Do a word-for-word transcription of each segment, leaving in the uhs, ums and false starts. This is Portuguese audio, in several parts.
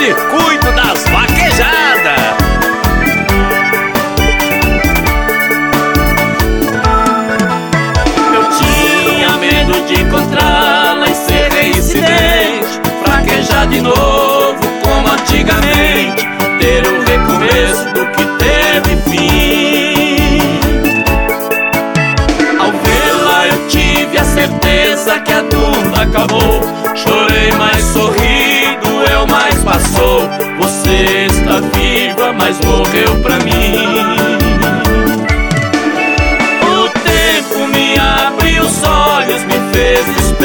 circuito das vaquejadas. Eu tinha medo de encontrá-la e ser reincidente, fraquejar de novo como antigamente, ter o recomeço do que teve fim. Ao vê-la eu tive a certeza que a dúvida acabou. Chorei, mas sorri, doeu, mas passou. Você está viva, mas morreu pra mim. O tempo me abriu os olhos, me fez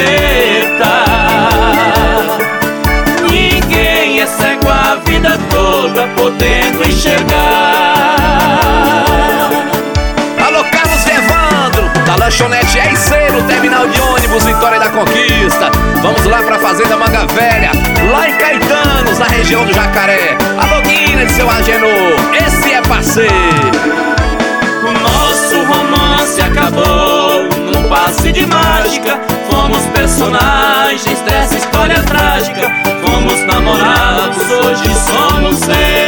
despertar. Ninguém é cego a vida toda, podendo enxergar. Alô, Carlos Evandro, da lanchonete Eiceiro, terminal de ônibus Vitória da Conquista. Vamos lá pra Fazenda Manga Velha, lá em Caetanos, na região do Jacaré. Alô, Guina de seu Agenor, esse é parceiro. O nosso romance acabou num passe de mágica. Fomos personagens dessa história trágica. Fomos namorados, hoje somos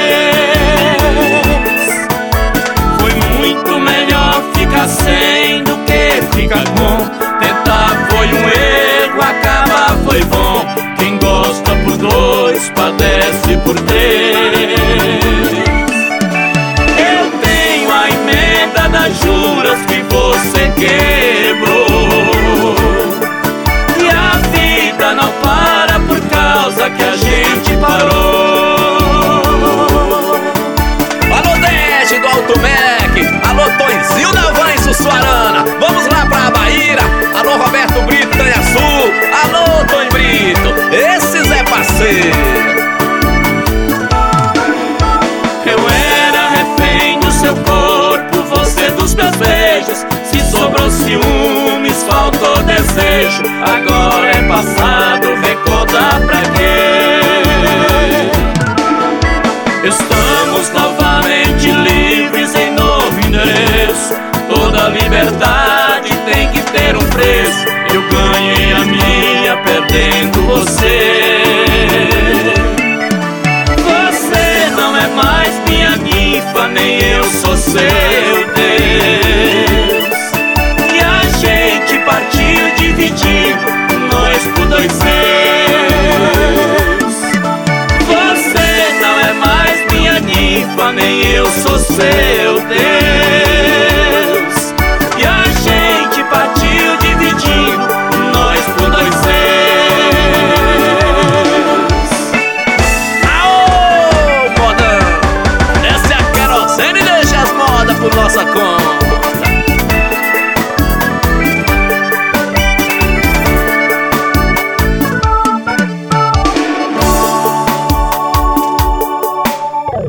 ex. Foi muito melhor ficar sem do que ficar com. Tentar foi um erro, acabar foi bom. Quem gosta por dois, padece por três. Eu tenho a emenda das juras que você quebrou. E a vida não para por causa que a gente parou. Alô, Dede do Alto Mec, alô, Tonzinho da Van em Sussuarana. Vamos lá pra Bahia. Alô, Roberto Brito, Tanhaçu. Alô, Tony Brito, esses é parceiro. Eu era refém do seu corpo, você dos meus beijos. Se sobrou ciúmes, faltou desejo. Agora é passado, recordar pra quê? Estamos novamente livres em novo endereço. Toda liberdade tem que ter um preço. Eu ganhei a minha perdendo você. Você não é mais minha ninfa, nem eu sou seu Deus. E a gente partiu dividindo, nós por dois seus. Você não é mais minha ninfa, nem eu sou seu Deus. E a gente partiu dividindo, nós por dois seus. Aô, modão, essa é a querosene e deixa as modas por nossa conta.